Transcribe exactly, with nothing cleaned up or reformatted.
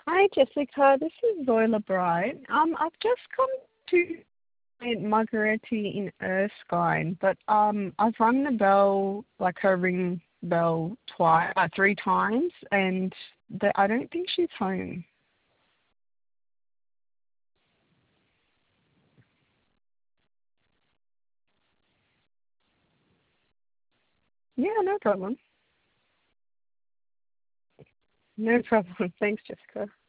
Hi, Jessica. This is Zoila Bright. Um, I've just come to Margaretti in Erskine, but um, I've rung the bell, like her ring bell, twice, uh, three times, and the, I don't think she's home. Yeah, no problem. No problem. Thanks, Jessica.